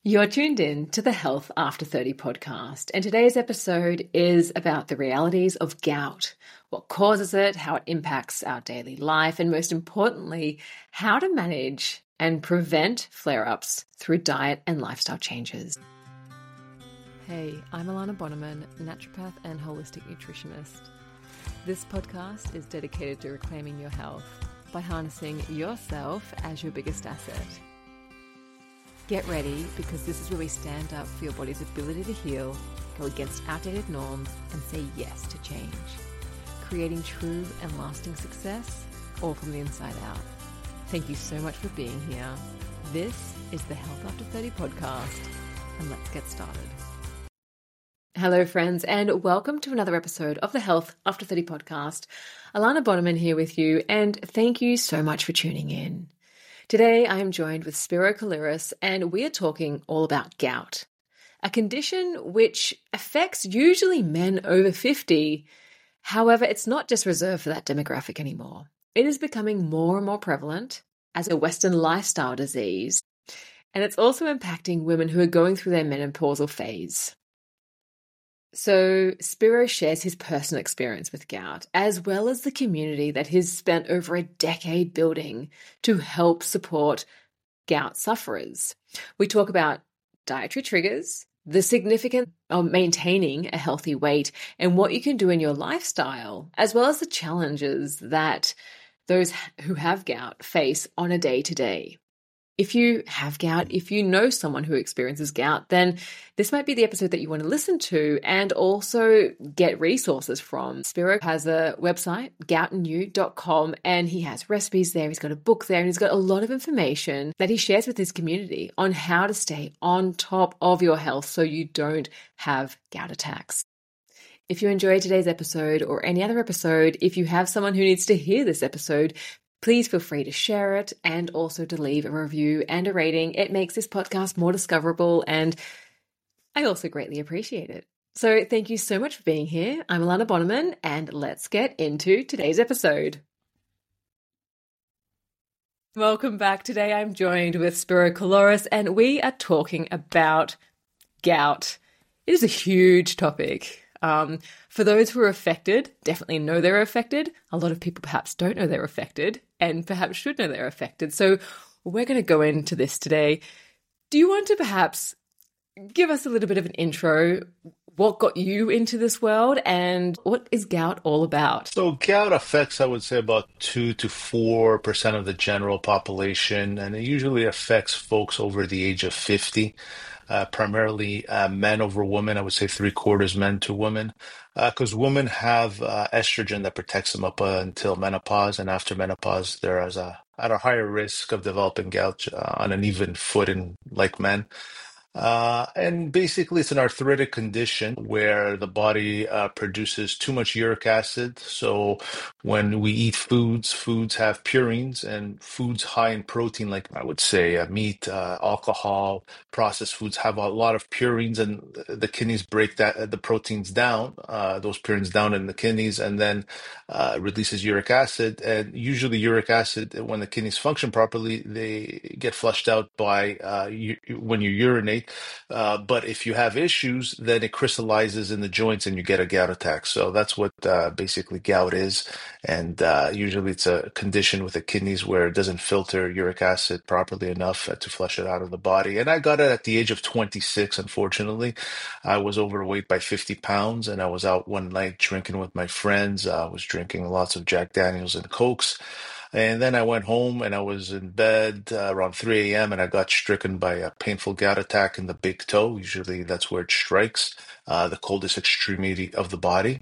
You're tuned in to the Health After 30 podcast, and today's episode is about the realities of gout, what causes it, how it impacts our daily life, and most importantly, how to manage and prevent flare-ups through diet and lifestyle changes. Hey, I'm Alana Bonneman, naturopath and holistic nutritionist. This podcast is dedicated to reclaiming your health by harnessing yourself as your biggest asset. Get ready, because this is where we stand up for your body's ability to heal, go against outdated norms, and say yes to change. Creating true and lasting success, all from the inside out. Thank you so much for being here. This is the Health After 30 podcast, and let's get started. Hello, friends, and welcome to another episode of the Health After 30 podcast. Alana Bonneman here with you, and thank you so much for tuning in. Today, I am joined with Spiro Kaliris, and we are talking all about gout, a condition which affects usually men over 50. However, it's not just reserved for that demographic anymore. It is becoming more and more prevalent as a Western lifestyle disease, and it's also impacting women who are going through their menopausal phase. So Spiro shares his personal experience with gout, as well as the community that he's spent over a decade building to help support gout sufferers. We talk about dietary triggers, the significance of maintaining a healthy weight, and what you can do in your lifestyle, as well as the challenges that those who have gout face on a day-to-day. If you have gout, if you know someone who experiences gout, then this might be the episode that you want to listen to and also get resources from. Spiro has a website, goutandyou.com, and he has recipes there. He's got a book there, and he's got a lot of information that he shares with his community on how to stay on top of your health so you don't have gout attacks. If you enjoyed today's episode or any other episode, if you have someone who needs to hear this episode, please feel free to share it and also to leave a review and a rating. It makes this podcast more discoverable, and I also greatly appreciate it. So thank you so much for being here. I'm Alana Bonneman, and let's get into today's episode. Welcome back. Today I'm joined with Spiro Kaliris, and we are talking about gout. It is a huge topic. For those who are affected, definitely know they're affected. A lot of people perhaps don't know they're affected and perhaps should know they're affected. So we're going to go into this today. Do you want to perhaps give us a little bit of an intro? What got you into this world, and what is gout all about? So gout affects, I would say, about 2 to 4% of the general population, and it usually affects folks over the age of 50. Primarily men over women. I would say three-quarters men to women, because women have estrogen that protects them up until menopause, and after menopause, they're at a higher risk of developing gout on an even footing like men. And basically, it's an arthritic condition where the body produces too much uric acid. So when we eat foods have purines, and foods high in protein, like I would say meat, alcohol, processed foods have a lot of purines, and the kidneys break the proteins down, those purines down in the kidneys, and then releases uric acid. And usually, uric acid, when the kidneys function properly, they get flushed out by when you urinate. But if you have issues, then it crystallizes in the joints and you get a gout attack. So that's what basically gout is. And usually it's a condition with the kidneys where it doesn't filter uric acid properly enough to flush it out of the body. And I got it at the age of 26, unfortunately. I was overweight by 50 pounds, and I was out one night drinking with my friends. I was drinking lots of Jack Daniels and Cokes. And then I went home and I was in bed around 3 a.m. and I got stricken by a painful gout attack in the big toe. Usually that's where it strikes, the coldest extremity of the body.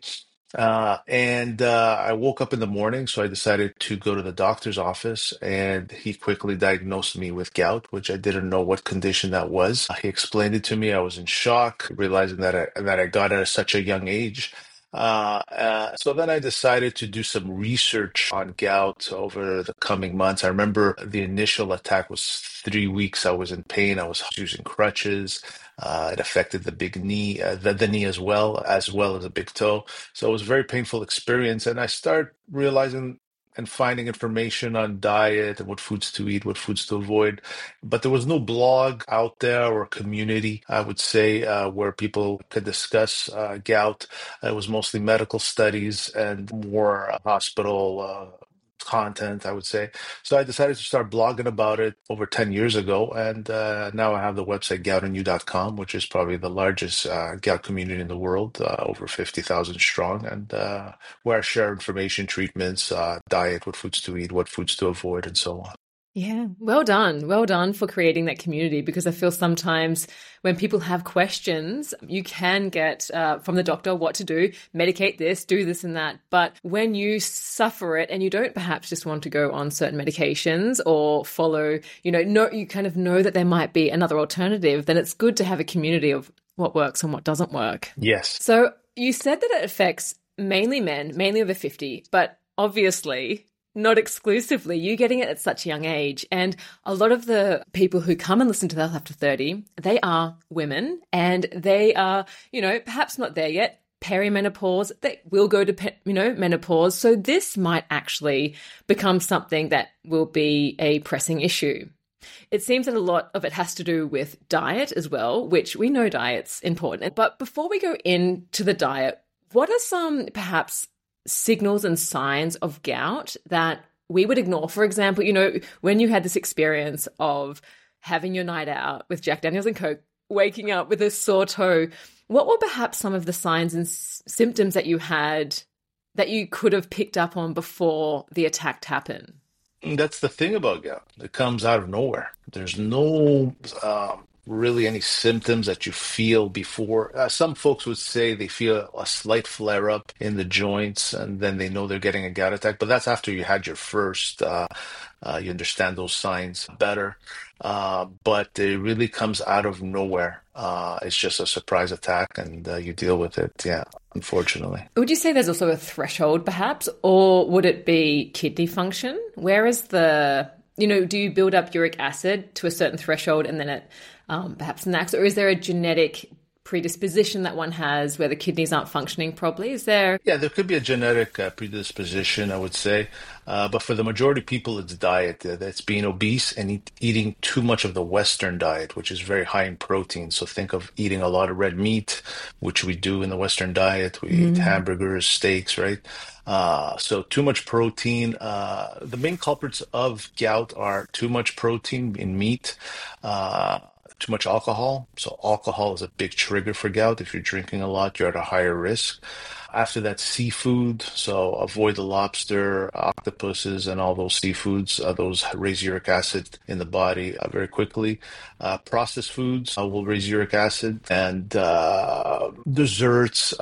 And I woke up in the morning, so I decided to go to the doctor's office, and he quickly diagnosed me with gout, which I didn't know what condition that was. He explained it to me. I was in shock, realizing that I got it at such a young age. So then I decided to do some research on gout over the coming months. I remember the initial attack was 3 weeks. I was in pain. I was using crutches. It affected the big knee, the knee as well as the big toe. So it was a very painful experience. And I start realizing and finding information on diet and what foods to eat, what foods to avoid. But there was no blog out there or community, I would say, where people could discuss gout. It was mostly medical studies and more hospital content, I would say. So I decided to start blogging about it over 10 years ago. And now I have the website goutandyou.com, which is probably the largest gout community in the world, over 50,000 strong, and where I share information, treatments, diet, what foods to eat, what foods to avoid, and so on. Yeah, well done. Well done for creating that community, because I feel sometimes when people have questions, you can get from the doctor what to do, medicate this, do this and that. But when you suffer it and you don't perhaps just want to go on certain medications or follow, you kind of know that there might be another alternative, then it's good to have a community of what works and what doesn't work. Yes. So you said that it affects mainly men, mainly over 50, but obviously not exclusively. You getting it at such a young age. And a lot of the people who come and listen to Health After 30, they are women, and they are, perhaps not there yet, perimenopause. They will go to, menopause. So this might actually become something that will be a pressing issue. It seems that a lot of it has to do with diet as well, which we know diet's important. But before we go into the diet, what are some perhaps signals and signs of gout that we would ignore? For example, when you had this experience of having your night out with Jack Daniels and Coke, waking up with a sore toe, what were perhaps some of the signs and symptoms that you had that you could have picked up on before the attack happened? That's the thing about gout. It comes out of nowhere. There's no really any symptoms that you feel before. Some folks would say they feel a slight flare up in the joints, and then they know they're getting a gout attack. But that's after you had your first. You understand those signs better. But it really comes out of nowhere. It's just a surprise attack, and you deal with it. Yeah, unfortunately. Would you say there's also a threshold, perhaps, or would it be kidney function? Where is do you build up uric acid to a certain threshold and then it perhaps knacks, or is there a genetic predisposition that one has where the kidneys aren't functioning properly? Is there? Yeah, there could be a genetic predisposition, I would say. But for the majority of people, it's diet. That's being obese and eating too much of the Western diet, which is very high in protein. So think of eating a lot of red meat, which we do in the Western diet. We eat hamburgers, steaks, right? So too much protein. The main culprits of gout are too much protein in meat, too much alcohol. So alcohol is a big trigger for gout. If you're drinking a lot, you're at a higher risk. After that, seafood. So avoid the lobster, octopuses, and all those seafoods. Those raise uric acid in the body very quickly. Processed foods will raise uric acid, and desserts,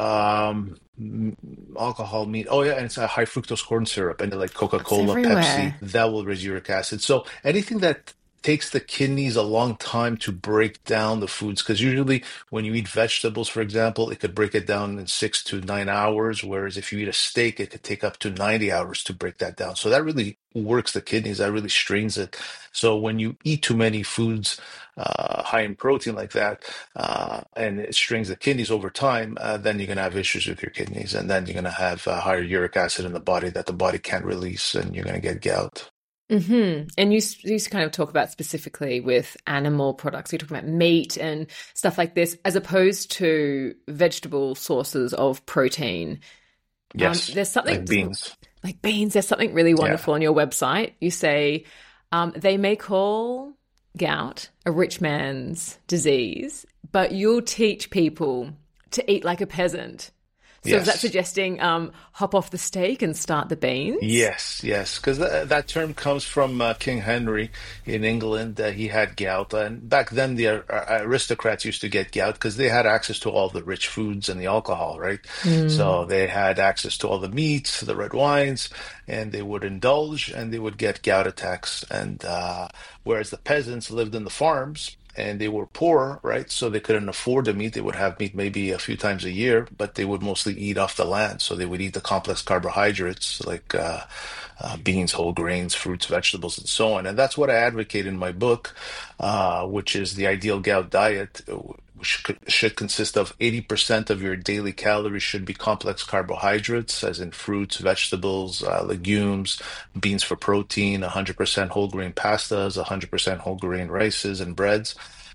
alcohol, meat. Oh yeah, and it's a high fructose corn syrup, and like Coca-Cola, Pepsi, that will raise uric acid. So anything that takes the kidneys a long time to break down the foods, because usually when you eat vegetables, for example, it could break it down in 6 to 9 hours, whereas if you eat a steak, it could take up to 90 hours to break that down. So that really works the kidneys, that really strains it. So when you eat too many foods high in protein like that, and it strains the kidneys over time, then you're going to have issues with your kidneys, and then you're going to have higher uric acid in the body that the body can't release, and you're going to get gout. Mm-hmm. And you kind of talk about specifically with animal products. You talk about meat and stuff like this, as opposed to vegetable sources of protein. Yes, there's something like beans. Like beans. There's something really wonderful on your website. You say they may call gout a rich man's disease, but you'll teach people to eat like a peasant. So is that suggesting hop off the steak and start the beans? Yes, because that term comes from King Henry in England. He had gout. And back then, the aristocrats used to get gout because they had access to all the rich foods and the alcohol, right? So they had access to all the meats, the red wines, and they would indulge and they would get gout attacks. And whereas the peasants lived in the farms, and they were poor, right? So they couldn't afford the meat. They would have meat maybe a few times a year, but they would mostly eat off the land. So they would eat the complex carbohydrates like beans, whole grains, fruits, vegetables, and so on. And that's what I advocate in my book, which is the ideal gout diet, which should consist of 80% of your daily calories should be complex carbohydrates, as in fruits, vegetables, legumes, beans for protein, 100% whole grain pastas, 100% whole grain rices and breads.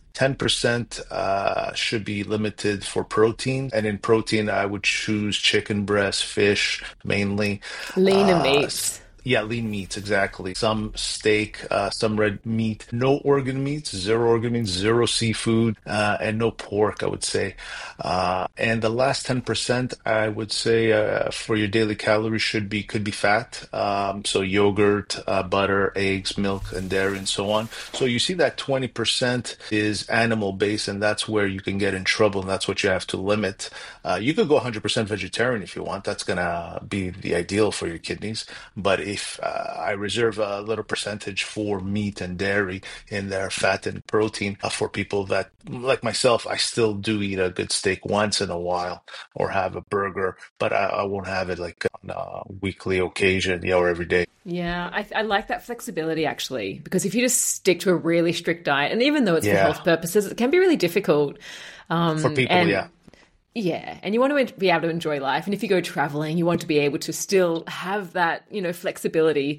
10% should be limited for protein. And in protein, I would choose chicken breast, fish mainly. Leaner Uh, meats. yeah, lean meats, exactly. Some steak, some red meat, no organ meats, zero organ meats, zero seafood, and no pork, I would say. And the last 10%, I would say, for your daily calories could be fat. So yogurt, butter, eggs, milk, and dairy, and so on. So you see that 20% is animal based, and that's where you can get in trouble, and that's what you have to limit. You could go 100% vegetarian if you want. That's gonna be the ideal for your kidneys. But if I reserve a little percentage for meat and dairy in there, fat and protein, for people that, like myself, I still do eat a good steak once in a while or have a burger, but I won't have it like on a weekly occasion, or every day. Yeah, I like that flexibility actually, because if you just stick to a really strict diet, and even though it's for Yeah, health purposes, it can be really difficult. for people, And yeah. yeah, and you want to be able to enjoy life. And if you go traveling, you want to be able to still have that, flexibility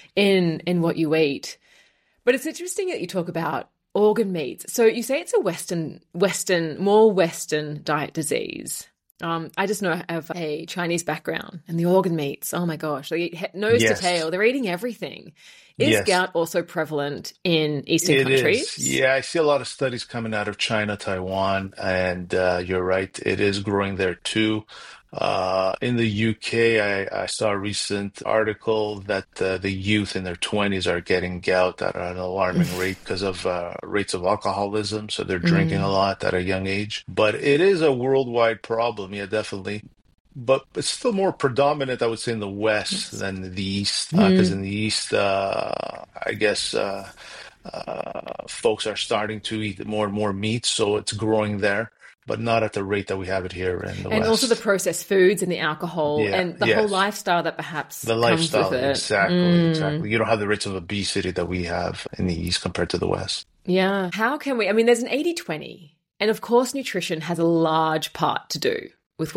in what you eat. But it's interesting that you talk about organ meats. So you say it's a more Western diet disease. I just know I have a Chinese background, and the organ meats, oh my gosh, they eat nose to Yes. tail. They're eating everything. Is Yes. gout also prevalent in Eastern It is. countries? Yeah, I see a lot of studies coming out of China, Taiwan, and you're right, it is growing there too. In the UK, I saw a recent article that the youth in their 20s are getting gout at an alarming rate because of rates of alcoholism. So they're drinking a Mm, lot at a young age. But it is a worldwide problem, yeah, definitely. But it's still more predominant, I would say, in the West than the East, because in mm. the East, I guess folks are starting to eat more and more meat, so it's growing there, but not at the rate that we have it here in the And also the West. processed foods and the alcohol Yeah, and the whole yes. lifestyle that perhaps The comes with lifestyle, it. exactly, Mm, exactly. You don't have the rates of obesity that we have in the East compared to the West. yeah. How can we? I mean, there's an 80-20, and of course, nutrition has a large part to do with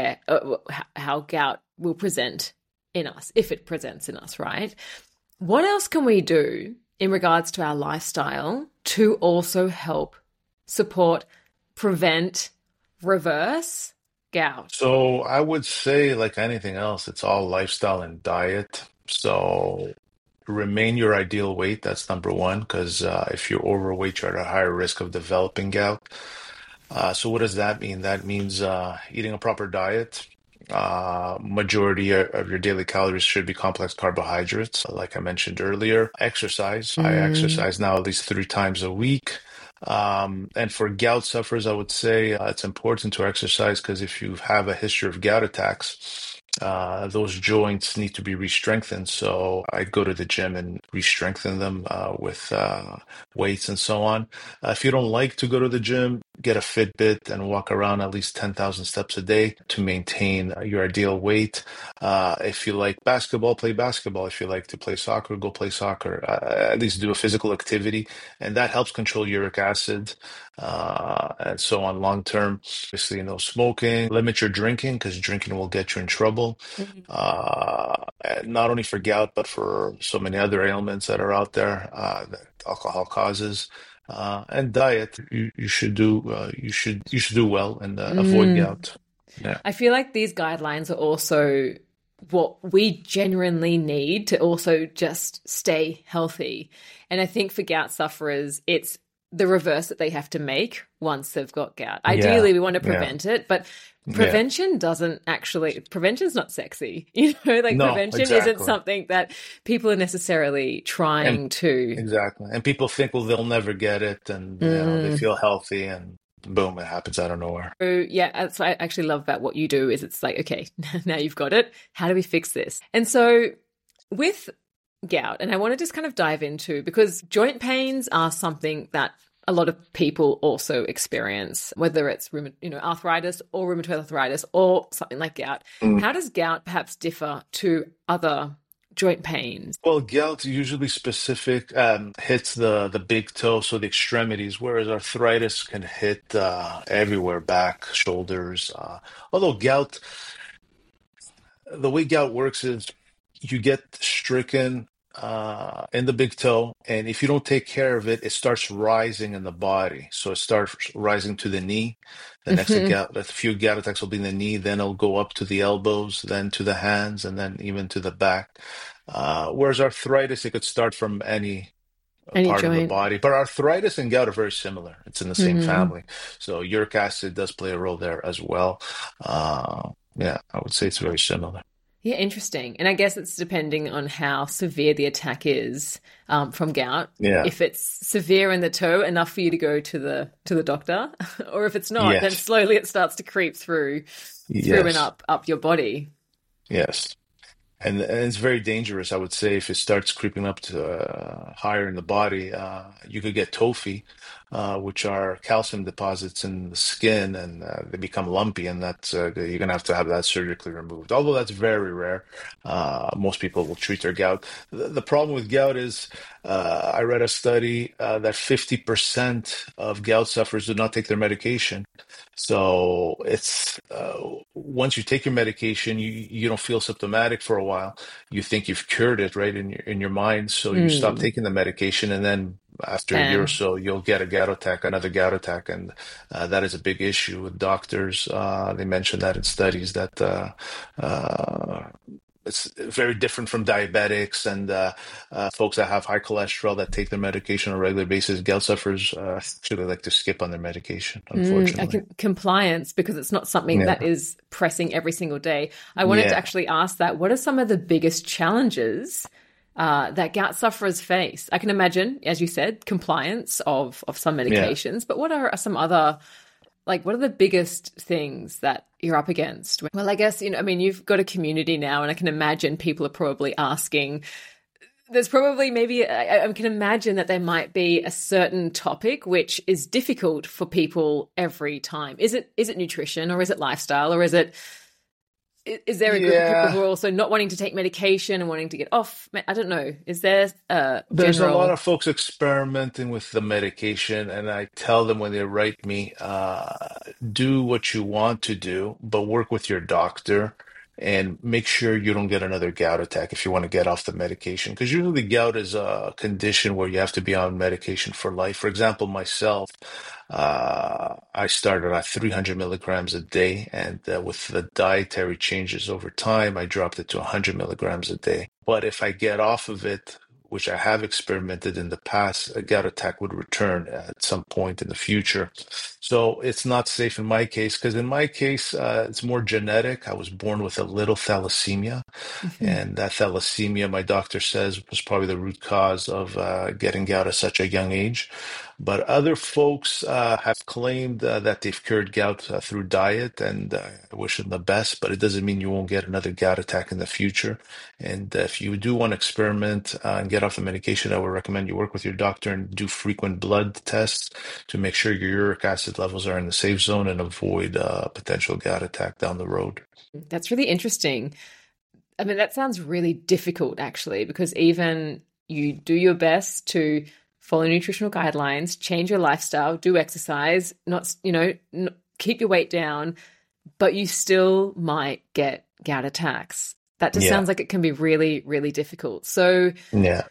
how gout will present in us, if it presents in us, right? What else can we do in regards to our lifestyle to also help support, prevent, reverse gout? So I would say, like anything else, it's all lifestyle and diet. So remain your ideal weight. That's number one, because if you're overweight, you're at a higher risk of developing gout. So what does that mean? That means eating a proper diet. Majority of your daily calories should be complex carbohydrates, like I mentioned earlier. Exercise. I Mm, exercise now at least 3 times a week. And for gout sufferers, I would say it's important to exercise because if you have a history of gout attacks, those joints need to be re-strengthened. So I go to the gym and re-strengthen them with weights and so on. If you don't like to go to the gym, get a Fitbit and walk around at least 10,000 steps a day to maintain your ideal weight. If you like basketball, play basketball. If you like to play soccer, go play soccer. At least do a physical activity, and that helps control uric acid and so on long term. Obviously, no smoking. Limit your drinking because drinking will get you in trouble. mm. Not only for gout, but for so many other ailments that are out there that alcohol causes. And diet, you should do well and avoid Mm. gout. Yeah. I feel like these guidelines are also what we genuinely need to also just stay healthy. And I think for gout sufferers, it's the reverse that they have to make once they've got gout. Yeah. Ideally, we want to Yeah. prevent it, but Yeah. prevention's not sexy. Like No, prevention isn't exactly. something that people are necessarily And trying to. exactly. And people think, well, they'll never get it, and they Mm. feel healthy, and boom, it happens out of nowhere. So yeah, that's what I actually love about what you do is it's like, okay, now you've got it. How do we fix this? And so with gout, and I want to just kind of dive into because joint pains are something that a lot of people also experience, whether it's arthritis or rheumatoid arthritis or something like gout. Mm. How does gout perhaps differ to other joint pains? Well, gout usually specific hits the big toe, so the extremities, whereas arthritis can hit everywhere, back, shoulders. Although gout, the way gout works is you get stricken in the big toe, and if you don't take care of it, it starts rising in the body. So it starts rising to the knee. The next Hmm. gout, a few gout attacks will be in the knee, then it'll go up to the elbows, then to the hands, and then even to the back. Whereas arthritis, it could start from any Any part of the joint? body. But arthritis and gout are very similar. It's in the same Mm. family. So uric acid does play a role there as well. Yeah, I would say it's very similar. Yeah, interesting. And I guess it's depending on how severe the attack is from gout. Yeah. If it's severe in the toe, enough for you to go to the doctor, or if it's not, then Yes. slowly it starts to creep through and Yes. up your body. Yes. And it's very dangerous, I would say, if it starts creeping up to higher in the body. You could get tophi, which are calcium deposits in the skin, and they become lumpy, and that's you're gonna have to have that surgically removed. Although that's very rare, most people will treat their gout. The problem with gout is, I read a study that 50% of gout sufferers do not take their medication. So it's once you take your medication, you don't feel symptomatic for a while. You think you've cured it, right, in your mind. So you stop Mm, taking the medication, and then after a year or bam. so, you'll get a gout attack, another gout attack, and that is a big issue with doctors. They mentioned that in studies that uh, it's very different from diabetics and folks that have high cholesterol that take their medication on a regular basis. Gout sufferers actually like to skip on their medication, I unfortunately. can compliance because it's not something that Yeah. is pressing every single day. I wanted to Yeah. actually ask that. What are some of the biggest challenges that gout sufferers face? I can imagine, as you said, compliance of some Yeah. medications, but what are some other like what are the biggest things that you're up against? Well, I guess, I mean, you've got a community now, and I can imagine people are probably asking. There's probably maybe, I can imagine that there might be a certain topic which is difficult for people every time. Is it nutrition, or is it lifestyle, or is there a group of people Yeah. who are also not wanting to take medication and wanting to get off? I don't know. Is there a There's a lot general? of folks experimenting with the medication, and I tell them when they write me, do what you want to do, but work with your doctor and make sure you don't get another gout attack if you want to get off the medication. Because usually gout is a condition where you have to be on medication for life. For example, myself, I started at 300 milligrams a day, and with the dietary changes over time, I dropped it to 100 milligrams a day. But if I get off of it, which I have experimented in the past, a gout attack would return at some point in the future. So it's not safe in my case, because in my case, it's more genetic. I was born with a little thalassemia, Mhm. and that thalassemia, my doctor says, was probably the root cause of getting gout at such a young age. But other folks have claimed that they've cured gout through diet, and I wish them the best, but it doesn't mean you won't get another gout attack in the future. And if you do want to experiment and get off the medication, I would recommend you work with your doctor and do frequent blood tests to make sure your uric acid levels are in the safe zone and avoid potential gout attack down the road. That's really interesting. I mean, that sounds really difficult actually, because even you do your best to follow nutritional guidelines, change your lifestyle, do exercise, not, keep your weight down, but you still might get gout attacks. That just Yeah, sounds like it can be really, really difficult. So, yeah,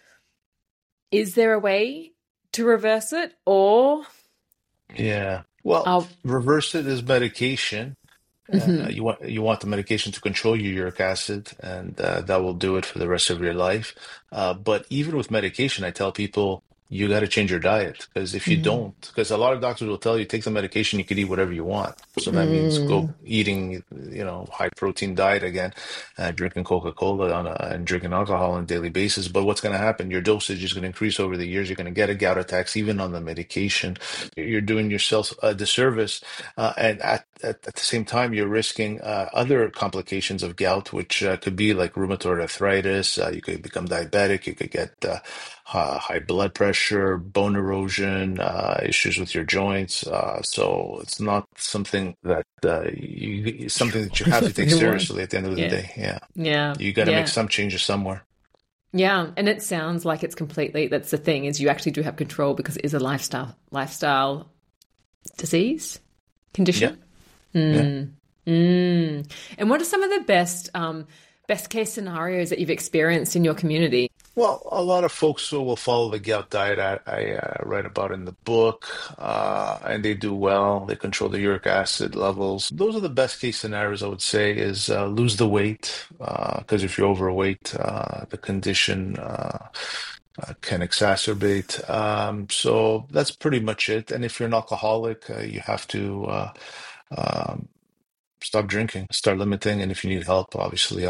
is there a way to reverse it, or yeah. Well, I'll, reverse it is medication. Mhm. You want the medication to control your uric acid, and that will do it for the rest of your life. But even with medication, I tell people you got to change your diet, because if you Mm. don't, because a lot of doctors will tell you take the medication, you could eat whatever you want. So that means go Mm. eating, high protein diet again, drinking Coca-Cola and drinking alcohol on a daily basis. But what's going to happen? Your dosage is going to increase over the years. You're going to get a gout attacks even on the medication. You're doing yourself a disservice, and at the same time, you're risking other complications of gout, which could be like rheumatoid arthritis. You could become diabetic. You could get high blood pressure, bone erosion, issues with your joints. So it's not something that something that you have to take Everyone. seriously at the end of the Yeah. day. Yeah, Yeah. you got to make Yeah. some changes somewhere. Yeah, and it sounds like it's completely, that's the thing, is you actually do have control because it is a lifestyle disease Yeah, condition. yeah. Mm. And what are some of the best case scenarios that you've experienced in your community? Well, a lot of folks who will follow the gout diet I write about in the book, and they do well. They control the uric acid levels. Those are the best case scenarios, I would say, is lose the weight, because if you're overweight, the condition can exacerbate. So that's pretty much it. And if you're an alcoholic, you have to um, stop drinking, start limiting, and if you need help, obviously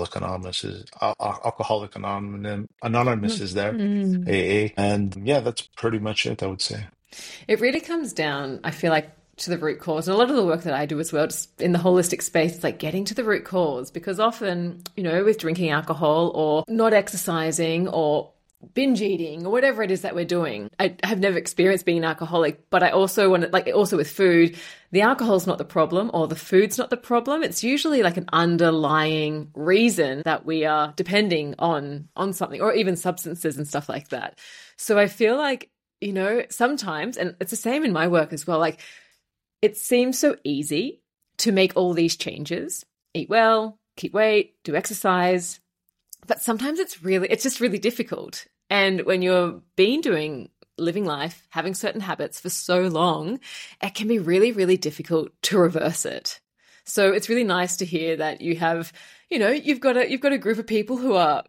Alcoholic Anonymous is there, Mm. AA, and yeah, that's pretty much it, I would say. It really comes down, I feel like, to the root cause. And a lot of the work that I do as well, just in the holistic space, it's like getting to the root cause. Because often, with drinking alcohol or not exercising or binge eating or whatever it is that we're doing, I have never experienced being an alcoholic, but I also want to, like, also with food, the alcohol's not the problem or the food's not the problem. It's usually like an underlying reason that we are depending on something, or even substances and stuff like that. So I feel like, sometimes, and it's the same in my work as well, like, it seems so easy to make all these changes, eat well, keep weight, do exercise, but sometimes it's just really difficult. And when you've been living life, having certain habits for so long, it can be really, really difficult to reverse it. So it's really nice to hear that you have, you've got a group of people who are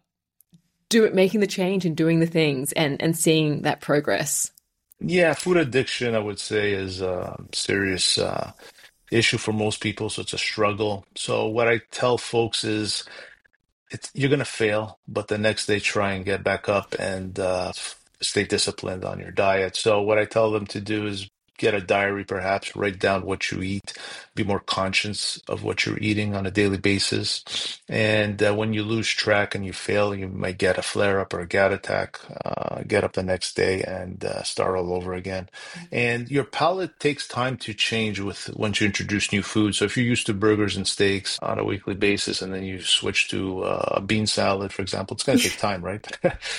making the change and doing the things and seeing that progress. Yeah, food addiction, I would say, is a serious issue for most people, so it's a struggle. So what I tell folks is you're gonna fail, but the next day try and get back up and stay disciplined on your diet. So what I tell them to do is get a diary, perhaps write down what you eat, be more conscious of what you're eating on a daily basis. And when you lose track and you fail, you might get a flare up or a gout attack. Get up the next day and start all over again. And your palate takes time to change once you introduce new food. So if you're used to burgers and steaks on a weekly basis, and then you switch to a bean salad, for example, it's going to take time, right?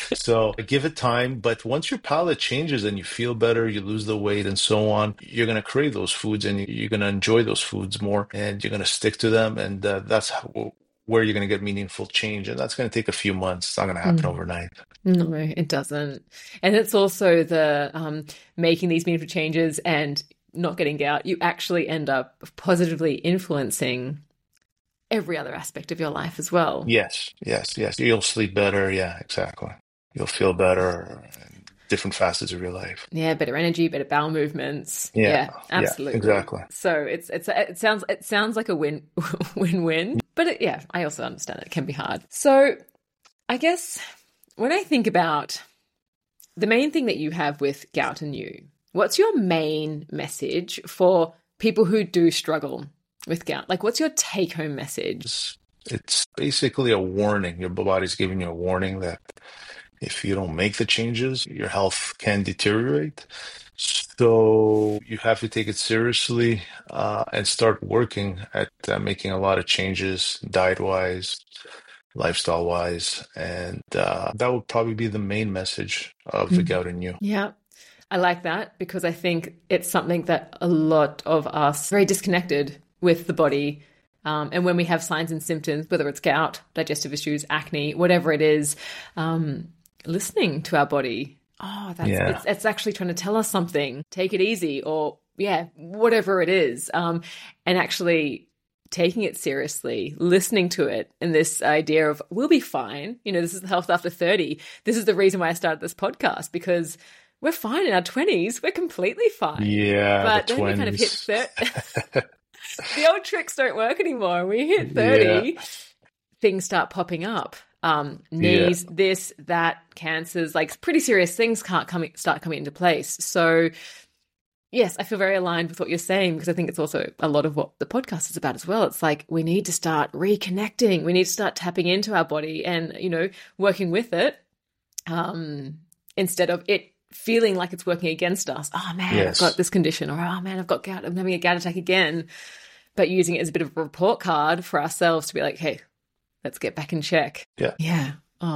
So give it time. But once your palate changes and you feel better, you lose the weight and so on, you're going to crave those foods and you're going to enjoy those foods more, and you're going to stick to them. And that's where you're going to get meaningful change. And that's going to take a few months. It's not going to happen overnight. No, it doesn't. And it's also the making these meaningful changes and not getting gout. You actually end up positively influencing every other aspect of your life as well. Yes. You'll sleep better. Yeah, exactly. You'll feel better in different facets of your life. Yeah, better energy, better bowel movements. Yeah, Yeah, absolutely. exactly. So it sounds like a win-win. But yeah, I also understand it can be hard. So I guess when I think about the main thing that you have with Gout and You, what's your main message for people who do struggle with gout? Like, what's your take-home message? It's basically a warning. Your body's giving you a warning that if you don't make the changes, your health can deteriorate. So you have to take it seriously and start working at making a lot of changes, diet-wise, lifestyle-wise, and that would probably be the main message of the Gout and You. Yeah. I like that because I think it's something that a lot of us are very disconnected with the body. And when we have signs and symptoms, whether it's gout, digestive issues, acne, whatever it is, listening to our body. Oh, it's actually trying to tell us something. Take it easy, or whatever it is. And actually taking it seriously, listening to it, and this idea of we'll be fine. This is the Health After 30. This is the reason why I started this podcast, because we're fine in our 20s. We're completely fine. Yeah, but then we kind of hit 30. The old tricks don't work anymore. We hit 30, things start popping up. Knees, this, that, cancers, like pretty serious things start coming into place. So yes, I feel very aligned with what you're saying, because I think it's also a lot of what the podcast is about as well. It's like we need to start reconnecting. We need to start tapping into our body and, working with it instead of it feeling like it's working against us. Oh man, I've got this condition, or oh man, I've got gout. I'm having a gout attack again. But using it as a bit of a report card for ourselves to be like, hey, let's get back in check. Yeah. Oh,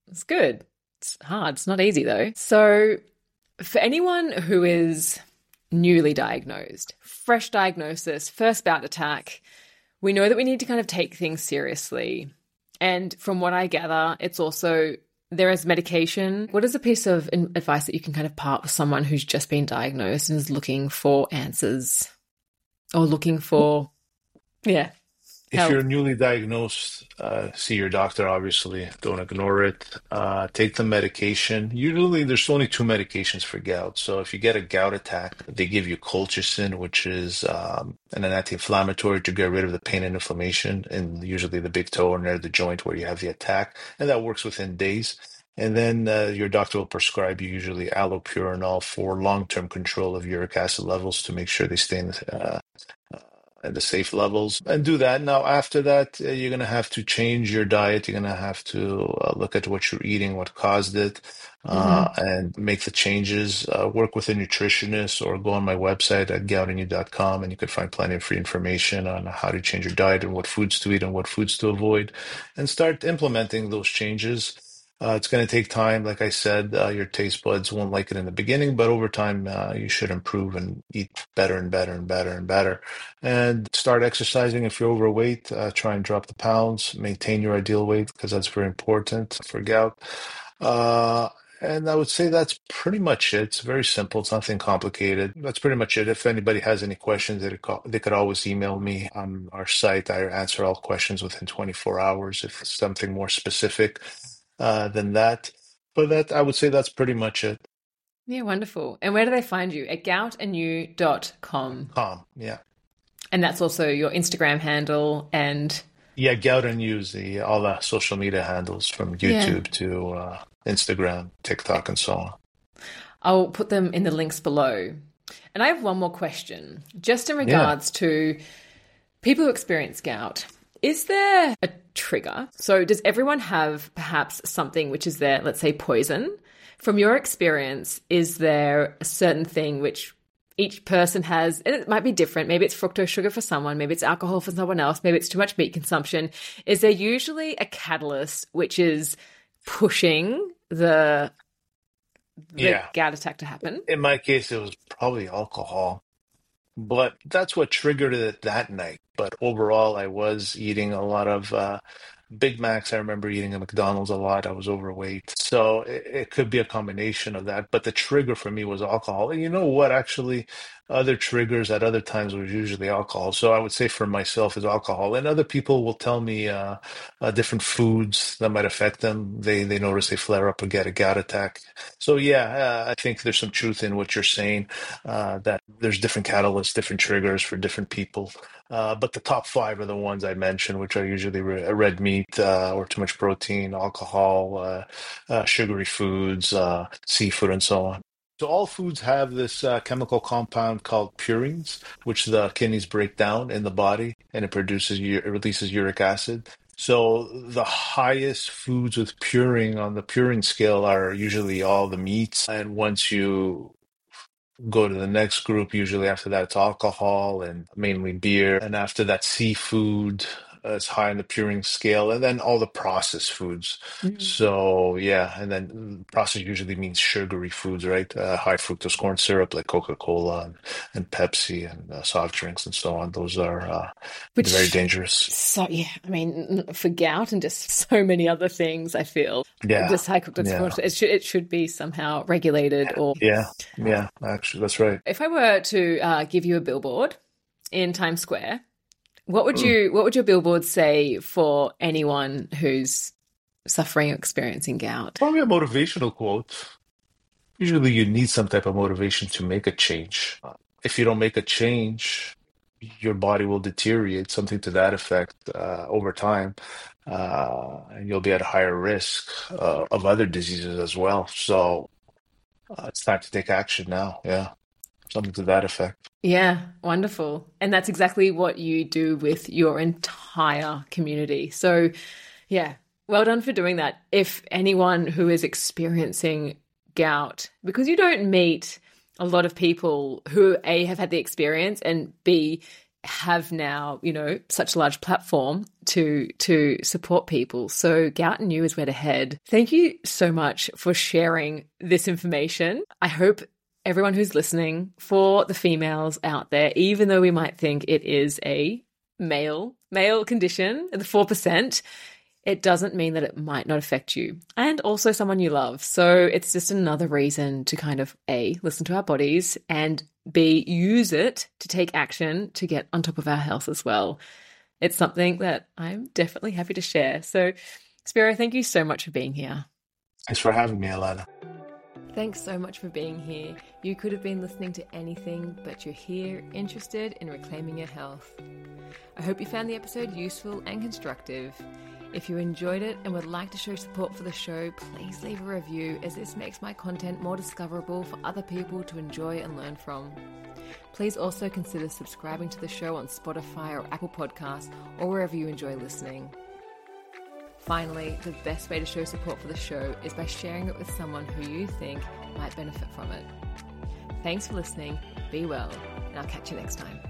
It's good. It's hard. It's not easy though. So for anyone who is newly diagnosed, fresh diagnosis, first bout attack, we know that we need to kind of take things seriously. And from what I gather, it's also there is medication. What is a piece of advice that you can kind of part with someone who's just been diagnosed and is looking for answers or looking for, help? If you're newly diagnosed, see your doctor, obviously. Don't ignore it. Take the medication. Usually, there's only two medications for gout. So if you get a gout attack, they give you colchicine, which is an anti-inflammatory to get rid of the pain and inflammation in usually the big toe or near the joint where you have the attack. And that works within days. And then your doctor will prescribe you usually allopurinol for long-term control of uric acid levels to make sure they stay in at the safe levels and do that. Now, after that, you're going to have to change your diet. You're going to have to look at what you're eating, what caused it, and make the changes. Work with a nutritionist or go on my website at goutandyou.com, and you could find plenty of free information on how to change your diet and what foods to eat and what foods to avoid, and start implementing those changes. It's going to take time. Like I said, your taste buds won't like it in the beginning, but over time, you should improve and eat better and better and better and better. And start exercising if you're overweight. Try and drop the pounds. Maintain your ideal weight because that's very important for gout. And I would say that's pretty much it. It's very simple. It's nothing complicated. That's pretty much it. If anybody has any questions, they could always email me on our site. I answer all questions within 24 hours if it's something more specific than that. But that I would say that's pretty much it. Yeah, wonderful. And where do they find you? At goutandyou.com. Yeah. And that's also your Instagram handle and... Yeah, Gout and Use, all the social media handles from YouTube to Instagram, TikTok, and so on. I'll put them in the links below. And I have one more question, just in regards to people who experience gout. Is there a trigger? So does everyone have perhaps something which is their, let's say, poison? From your experience, is there a certain thing which each person has, and it might be different. Maybe it's fructose sugar for someone, maybe it's alcohol for someone else, maybe it's too much meat consumption. Is there usually a catalyst which is pushing the gout attack to happen? In my case, it was probably alcohol, but that's what triggered it that night. But overall, I was eating a lot of Big Macs. I remember eating at McDonald's a lot. I was overweight. So it could be a combination of that. But the trigger for me was alcohol. And you know what? Actually, other triggers at other times was usually alcohol. So I would say for myself is alcohol. And other people will tell me different foods that might affect them. They notice they flare up or get a gout attack. So I think there's some truth in what you're saying, that there's different catalysts, different triggers for different people. But the top five are the ones I mentioned, which are usually red meat or too much protein, alcohol, sugary foods, seafood, and so on. So all foods have this chemical compound called purines, which the kidneys break down in the body, and it releases uric acid. So the highest foods with purine on the purine scale are usually all the meats. And once you go to the next group, usually after that it's alcohol and mainly beer. And after that, seafood is high on the purine scale, and then all the processed foods. So and then processed usually means sugary foods, right? High fructose corn syrup like Coca-Cola and Pepsi and soft drinks and so on. Those are very dangerous. So I mean, for gout and just so many other things, I feel this high fructose corn, it should be somehow regulated or actually that's right. If I were to give you a billboard in Times Square, what would your billboard say for anyone who's suffering or experiencing gout? Probably a motivational quote. Usually you need some type of motivation to make a change. If you don't make a change, your body will deteriorate, something to that effect, over time. And you'll be at a higher risk of other diseases as well. So it's time to take action now. Yeah. Something to that effect. Yeah, wonderful. And that's exactly what you do with your entire community. So, well done for doing that. If anyone who is experiencing gout, because you don't meet a lot of people who A, have had the experience, and B, have now, such a large platform to support people. So Gout and You is where to head. Thank you so much for sharing this information. I hope everyone who's listening, for the females out there, even though we might think it is a male condition, the 4%, it doesn't mean that it might not affect you and also someone you love. So it's just another reason to kind of A, listen to our bodies, and B, use it to take action to get on top of our health as well. It's something that I'm definitely happy to share. So Spiro, thank you so much for being here. Thanks for having me, Alana. Thanks so much for being here. You could have been listening to anything, but you're here interested in reclaiming your health. I hope you found the episode useful and constructive. If you enjoyed it and would like to show support for the show, please leave a review, as this makes my content more discoverable for other people to enjoy and learn from. Please also consider subscribing to the show on Spotify or Apple Podcasts or wherever you enjoy listening. Finally, the best way to show support for the show is by sharing it with someone who you think might benefit from it. Thanks for listening, be well, and I'll catch you next time.